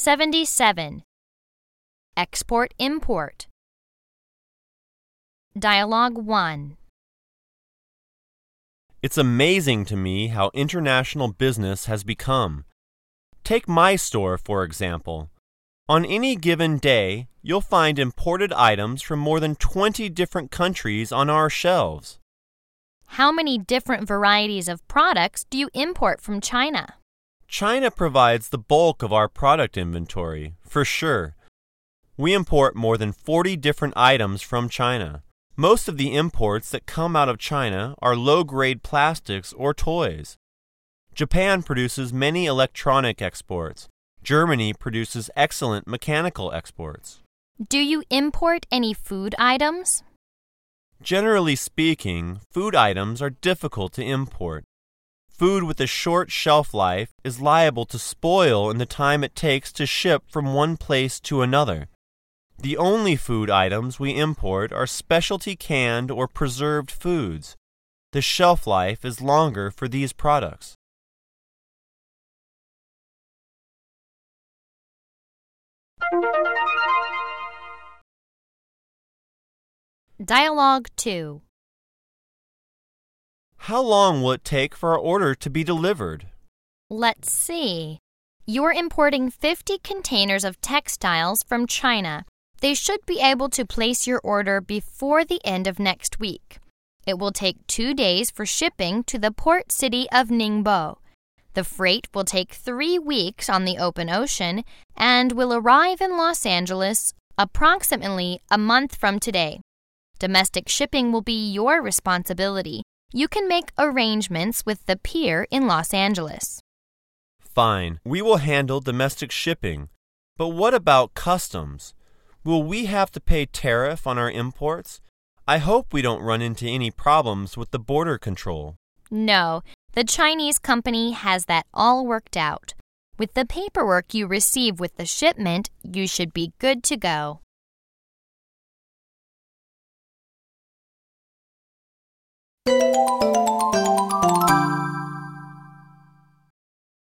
77. Export-import. Dialogue 1. It's amazing to me how international business has become. Take my store, for example. On any given day, you'll find imported items from more than 20 different countries on our shelves. How many different varieties of products do you import from China? China provides the bulk of our product inventory, for sure. We import more than 40 different items from China. Most of the imports that come out of China are low-grade plastics or toys. Japan produces many electronic exports. Germany produces excellent mechanical exports. Do you import any food items? Generally speaking, food items are difficult to import. Food with a short shelf life is liable to spoil in the time it takes to ship from one place to another. The only food items we import are specialty canned or preserved foods. The shelf life is longer for these products. Dialogue 2. How long will it take for our order to be delivered? Let's see. You're importing 50 containers of textiles from China. They should be able to place your order before the end of next week. It will take 2 days for shipping to the port city of Ningbo. The freight will take 3 weeks on the open ocean and will arrive in Los Angeles approximately a month from today. Domestic shipping will be your responsibility. You can make arrangements with the pier in Los Angeles. Fine, we will handle domestic shipping. But what about customs? Will we have to pay tariff on our imports? I hope we don't run into any problems with the border control. No, the Chinese company has that all worked out. With the paperwork you receive with the shipment, you should be good to go.